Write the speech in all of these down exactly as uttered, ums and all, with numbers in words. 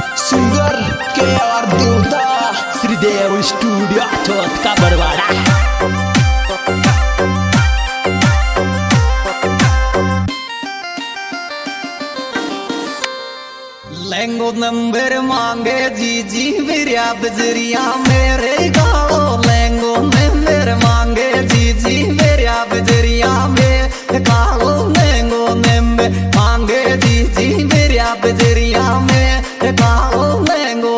Singer के are देवता Shridev studio चौथ का बरवाड़ा। लहंगो नंबर मांगे जी जी मेरा बजरिया मेरे गालो। लहंगो नंबर मांगे जी जी मेरा बजरिया मेरे गालो। लहंगो नंबर मांगे जी जी मेरा बजरिया मेरे गालो। लहंगो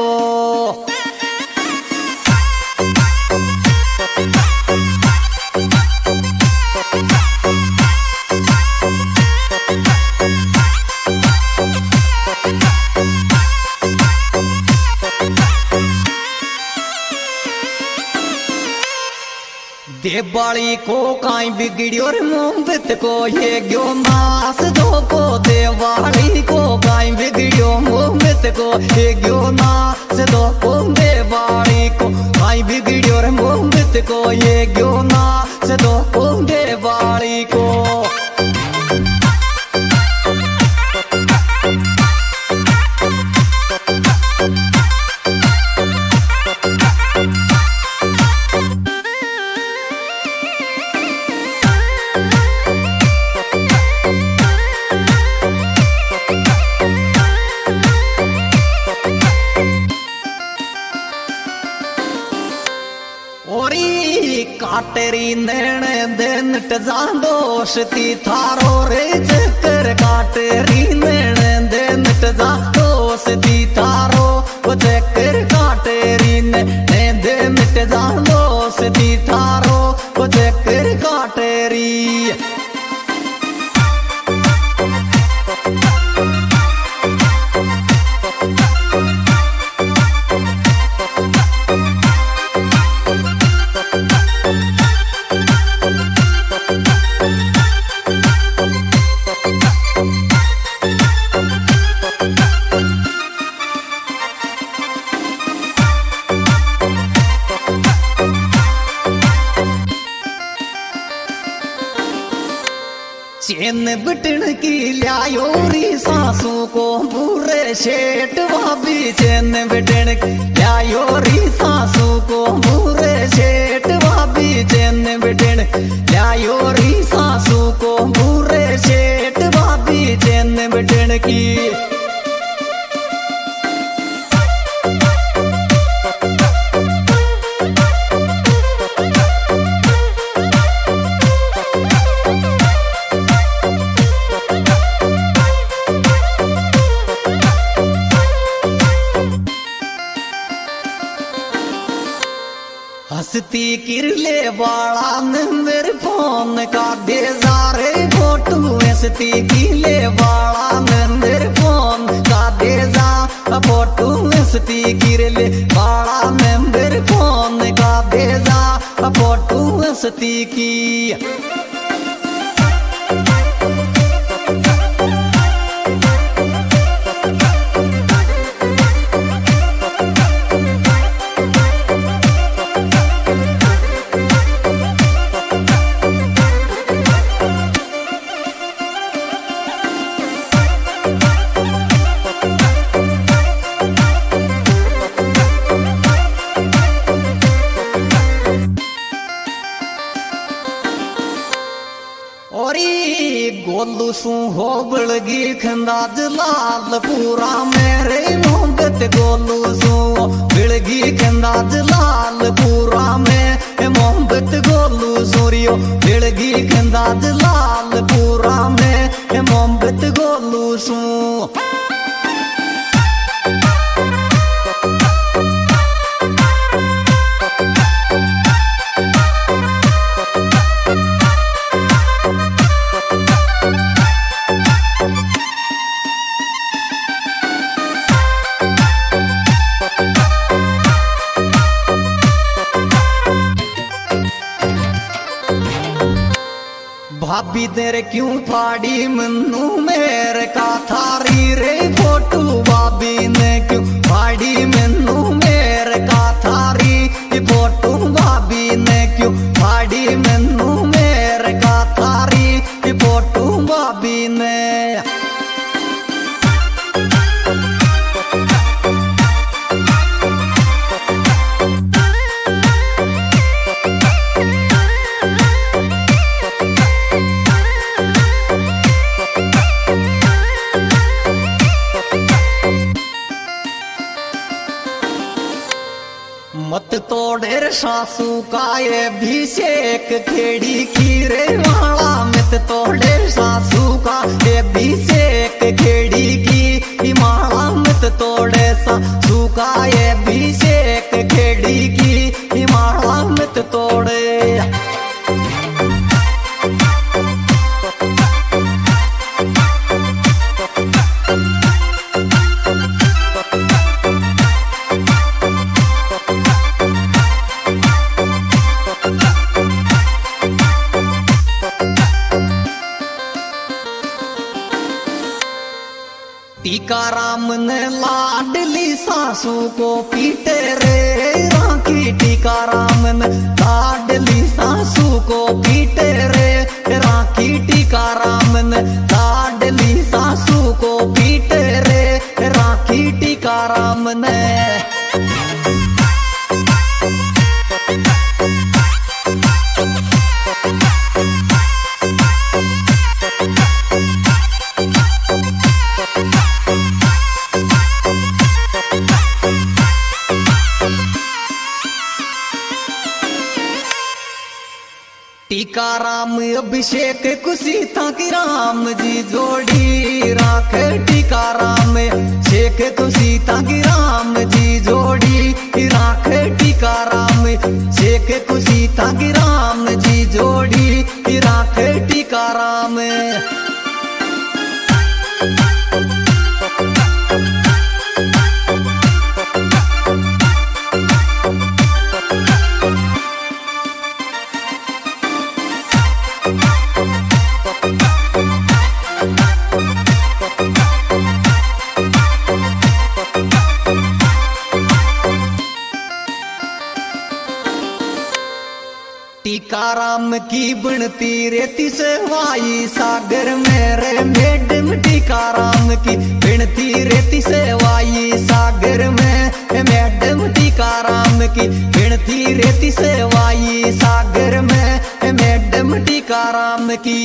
देवाली को काई बिगड़ियो रे मोहब्बत को ये क्यों नास दो को। देवाली को काई बिगड़ियो मोहब्बत को ये क्यों नास दो को। देवाली को काई बिगड़ियो रे मोहब्बत को ये क्यों नास दो को। देवाली को काटेरी नैण दिन टजा दोषती थारो रे चक्कर। काटेरी नैण दिन टजा दोषती थारो चक्कर। काटेरी नैण दिन टजा दोषती थारो चक्कर। काटेरी चैन बटन की लायो री सासू को बुरे शेठ भाभी। चैन बटन की लायो री सासू को बुरे शेठ भाभी। चैन बटन लायो री सासू को बुरे शेठ भाभी। चैन बटन की हंसती किरले वाला नंबर फोन का दे जारे फोटो। हंसती किरले वाला नंबर फोन का दे जा फोटो। हंसती किरले वाला नंबर फोन का दे जा फोटो। हंसती की गोलू सू हो बड़गी खंदाज लाल पूरा मेरे मोहब्बत। गोलू सू बड़गी खंदाज लाल पूरा में मोहब्बत। गोलू सूरियो बड़गी खंदाज लाल पूरा में मोहब्बत। गोलू सू भाभी तेरे क्यों फाड़ी मन्नू मेरे का थारी रे फोटो। भाभी ने क्यों फाड़ी मन्नू मेरे का थारी फोटो। भाभी ने क्यों फाड़ी मन्नू मेरे का थारी फोटो। भाभी ने मत तोड़े रे सासू का ये अभिषेक खेड़ी की रे माला मत तोड़े सासू का ये अभिषेक खेड़ी की माला मत तोड़े सासू का ये अभिषेक खेड़ी की माला मत तोड़े। टीकाराम ने लाडली सासू को पीटे रे राखी टीकाराम ने लाडली सासू को पीटे रे राखी टीकाराम ने लाडली सासू को पीटे रे राखी टीकाराम ने। टीकाराम अभिषेक कुशी ताकि राम जी जोड़ी राख टीकाराम शेख कुशी ताकि राम जी जोड़ी राख टीकाराम शेख कुशी ताकि राम जी जोड़ी राख टीकाराम। टीकाराम की बनती रेती से वाई सागर मेरे मैडम टीकाराम की बनती रेती से वाई सागर में मैडम टीकाराम की बनती रेती से वाई सागर में मैडम टीकाराम की।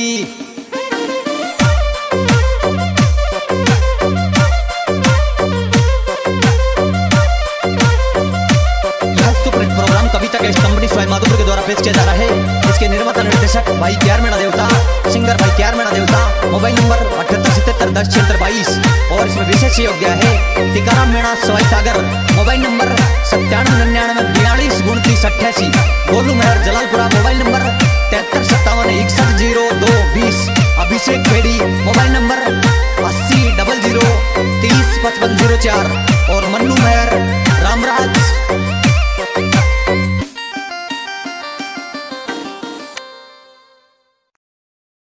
प्रोग्राम कविता के कंपनी स्वयं माधुपुर के द्वारा पेश किया जा रहा है। इसके निर्माता निर्देशक भाई क्यार मेणा देवता, सिंगर भाई क्यार मेणा देवता। मोबाइल नंबर अठहत्तर सतहत्तर दस छिहत्तर बाईस और इसमें विशेष योग्य है टीकाराम मेणा सवाई सागर। मोबाइल नंबर सत्तानवे निन्यानवे बयालीस उनतीस अट्ठासी। गोलू मेहर जलालपुरा। मोबाइल नंबर तिहत्तर सत्तावन इकसठ जीरो दो बीस। अभिषेक खेड़ी। मोबाइल नंबर अस्सी डबल जीरो तीस पचपन जीरो चार और मन्नू मेहर